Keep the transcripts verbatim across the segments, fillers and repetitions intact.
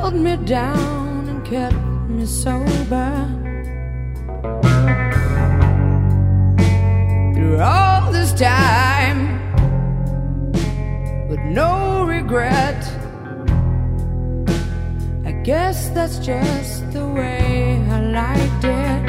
held me down and kept me sober. Through all this time, with no regret, I guess that's just the way I liked it.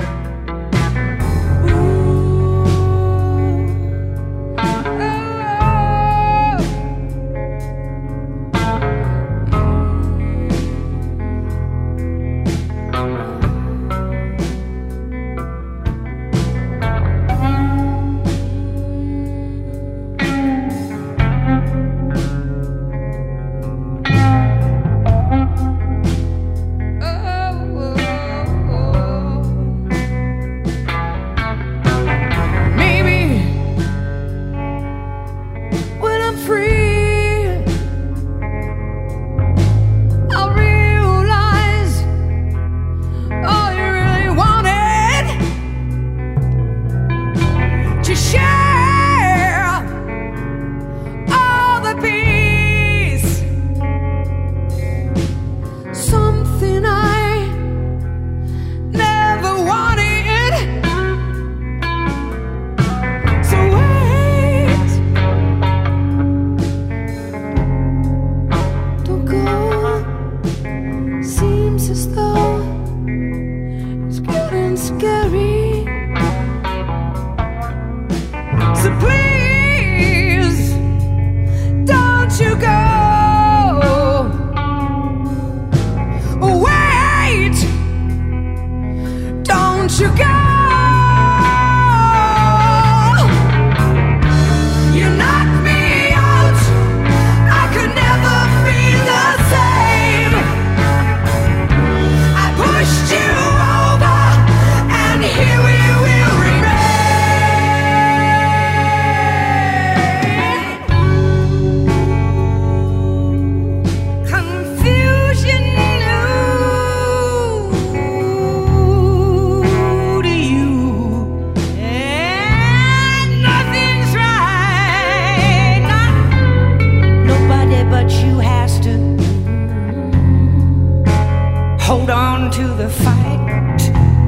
Hold on to the fight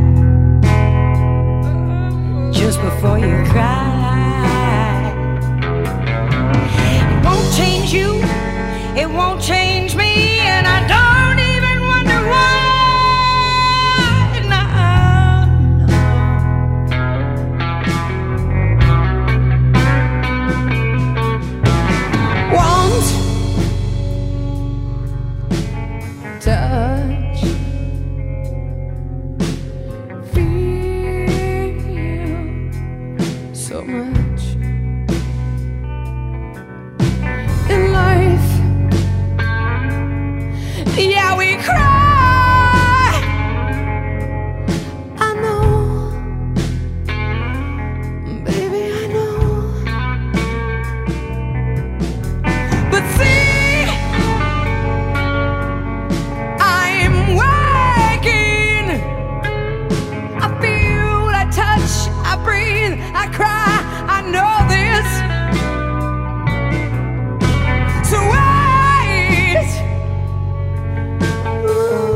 just before you cry. It won't change you, it won't change me, and I don't even wonder why. No, no. Want, touch, so much in life. Yeah, we cry, I know, baby, I know. But see, I'm waking. I feel, I touch, I breathe, I cry. I know this. So wait. Ooh.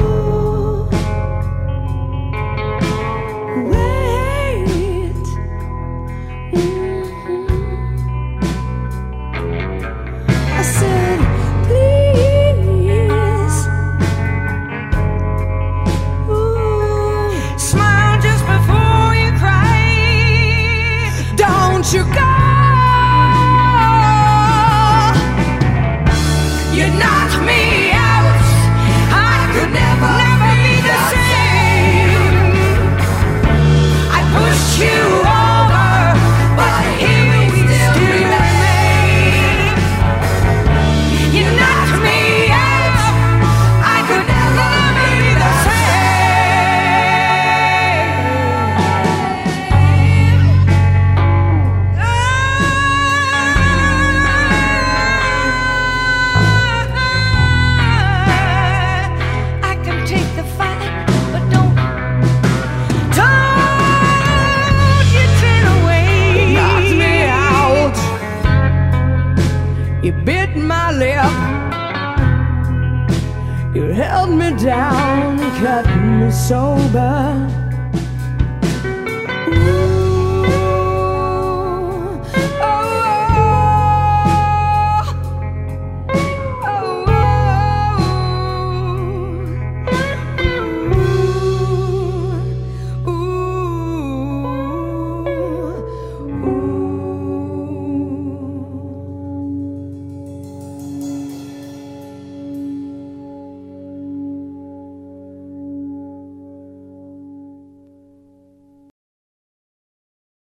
held me down and kept me sober.